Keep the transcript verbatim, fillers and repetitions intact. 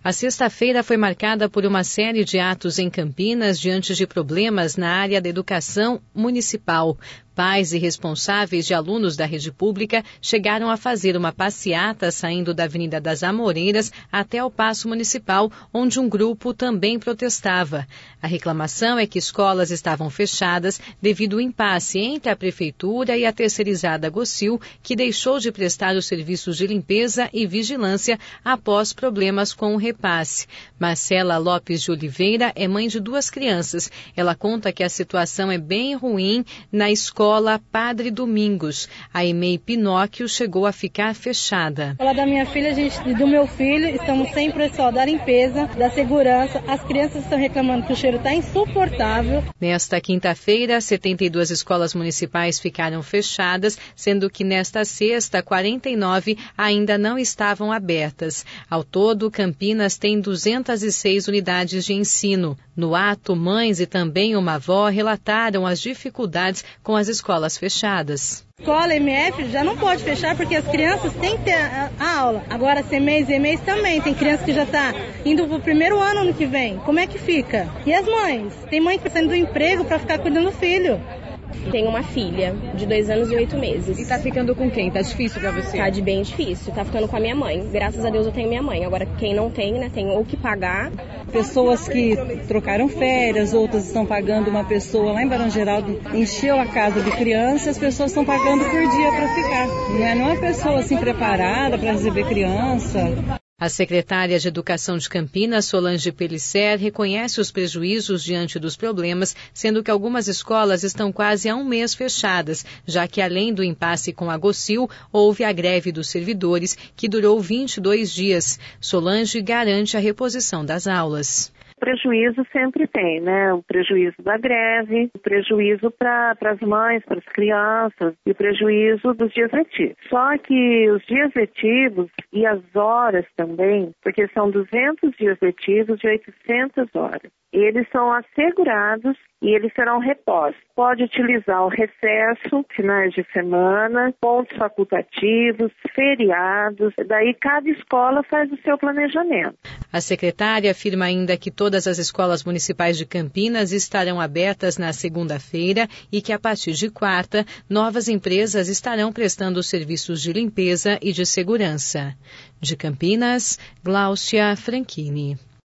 A sexta-feira foi marcada por uma série de atos em Campinas diante de problemas na área da educação municipal. Pais e responsáveis de alunos da rede pública chegaram a fazer uma passeata saindo da Avenida das Amoreiras até o Paço Municipal, onde um grupo também protestava. A reclamação é que escolas estavam fechadas devido ao impasse entre a Prefeitura e a terceirizada Gocil, que deixou de prestar os serviços de limpeza e vigilância após problemas com o repasse. Marcela Lopes de Oliveira é mãe de duas crianças. Ela conta que a situação é bem ruim na escola Escola Padre Domingos. A E M E I Pinóquio chegou a ficar fechada. A escola da minha filha gente, e do meu filho, estamos sem pessoal da limpeza, da segurança. As crianças estão reclamando que o cheiro está insuportável. Nesta quinta-feira, setenta e duas escolas municipais ficaram fechadas, sendo que nesta sexta, quarenta e nove ainda não estavam abertas. Ao todo, Campinas tem duzentas e seis unidades de ensino. No ato, mães e também uma avó relataram as dificuldades com as escolas fechadas. Escola M F já não pode fechar porque as crianças têm que ter a, a aula. Agora, C M E S e E M E I também. Tem criança que já está indo para o primeiro ano ano que vem. Como é que fica? E as mães? Tem mãe que está saindo do emprego para ficar cuidando do filho. Tenho uma filha de dois anos e oito meses. E tá ficando com quem? Tá difícil pra você? Tá de bem difícil. Tá ficando com a minha mãe. Graças a Deus eu tenho minha mãe. Agora quem não tem, né, tem ou que pagar. Pessoas que trocaram férias, outras estão pagando uma pessoa lá em Barão Geraldo, encheu a casa de criança e as pessoas estão pagando por dia para ficar. Não é, não é uma pessoa assim preparada para receber criança. A secretária de Educação de Campinas, Solange Pellicer, reconhece os prejuízos diante dos problemas, sendo que algumas escolas estão quase há um mês fechadas, já que além do impasse com a Gocil, houve a greve dos servidores, que durou vinte e dois dias. Solange garante a reposição das aulas. Prejuízo sempre tem, né? O prejuízo da greve, o prejuízo para as mães, para as crianças e o prejuízo dos dias letivos. Só que os dias letivos e as horas também, porque são duzentos dias letivos de oitocentas horas. Eles são assegurados e eles serão repostos. Pode utilizar o recesso, finais de semana, pontos facultativos, feriados. Daí cada escola faz o seu planejamento. A secretária afirma ainda que todas as escolas municipais de Campinas estarão abertas na segunda-feira e que a partir de quarta, novas empresas estarão prestando serviços de limpeza e de segurança. De Campinas, Gláucia Franchini.